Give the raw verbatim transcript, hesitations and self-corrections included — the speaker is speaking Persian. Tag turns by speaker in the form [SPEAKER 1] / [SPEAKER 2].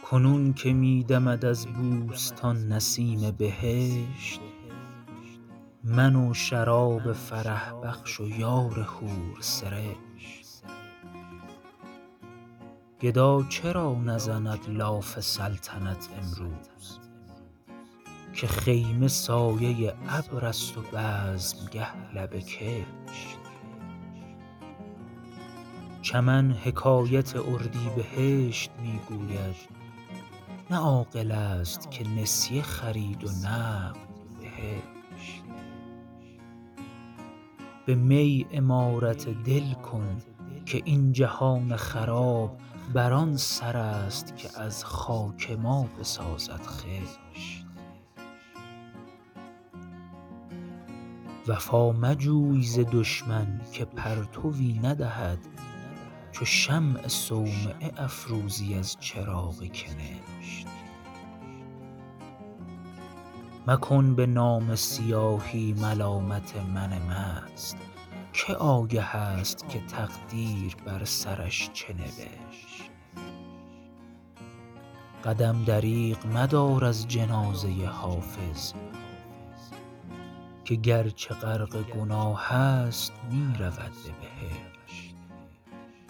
[SPEAKER 1] کنون که می دمد از بوستان نسیم بهشت، من و شراب فرح بخش و یار حور سرشت. گدا چرا نزند لاف سلطنت امروز، که خیمه سایه ابر است و بزمگه لب کشت. چمن حکایت اردیبهشت می گوید، نه عاقل است که نسیه خرید و نقد بهشت. به می عمارت دل کن که این جهان خراب بر آن سر است که از خاک ما بسازد خشت. وفا مجوی ز دشمن که پرتوی ندهد، چو شمع صومعه افروزی از چراغ کنشت. مکن به نامه سیاهی ملامت من مست، که آگه است که تقدیر بر سرش چه نوشت. قدم دریغ مدار از جنازه حافظ، که گرچه غرق گناه است می رود به بهشت.